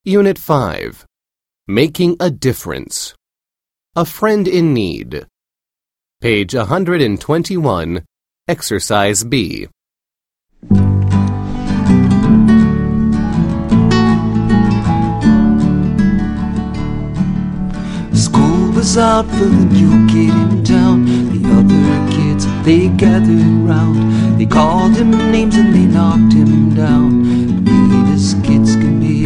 Unit 5. Making a Difference. A Friend in Need. Page 121, Exercise B. School was out for the new kid in town. The other kids, they gathered round. They called him names and they knocked him down. Mean as kids can be.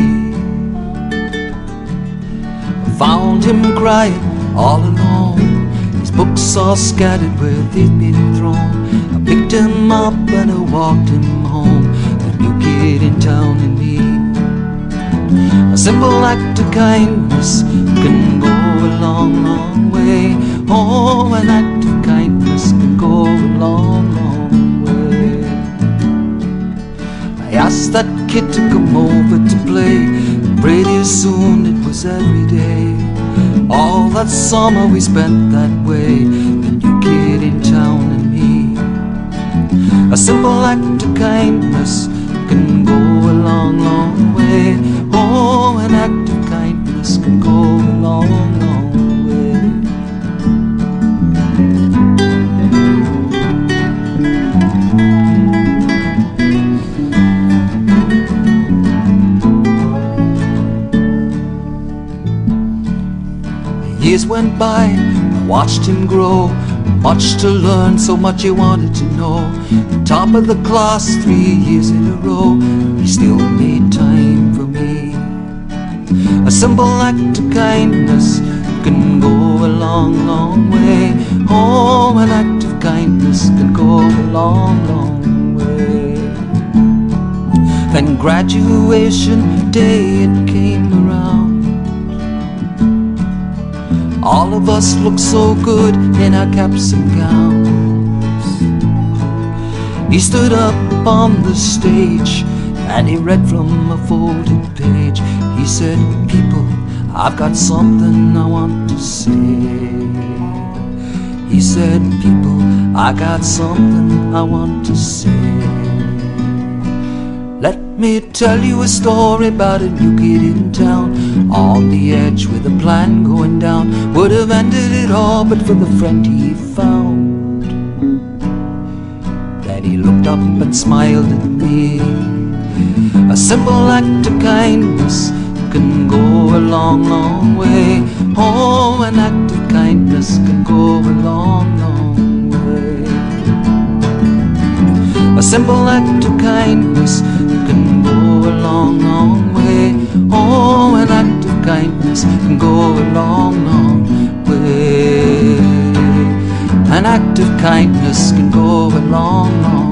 Found him crying all alone. His books all scattered where they'd been thrown. I picked him up and I walked him home. The new kid in town and me. A simple act of kindness can go a long, long way. Oh, an act of kindness can go a long, long way. I asked that kid to come over to play. Pretty soon it was every day. All that summer we spent that way. The new kid in town and me. A simple act of kindness can go a long, long way. Oh, an act of kindness can go a long, long way. Years went by, I watched him grow. Much to learn, so much he wanted to know. Top of the class 3 years in a row. He still made time for me. A simple act of kindness can go a long, long way. Oh, an act of kindness can go a long, long way. Then graduation day it came around. All of us looked so good in our caps and gowns. He stood up on the stage and he read from a folded page. He said, "People, I've got something I want to say." He said, "People, I got something I want to say. Let me tell you a story about a new kid in town. On the edge with a plan going down. Would have ended it all but for the friend he found. Then he looked up and smiled at me. A simple act of kindness can go a long, long way. Oh, an act of kindness can go a long, long way. A simple act of kindness can go a long, long way. Oh, an act of kindness can go a long, long way. An act of kindness can go a long, long way.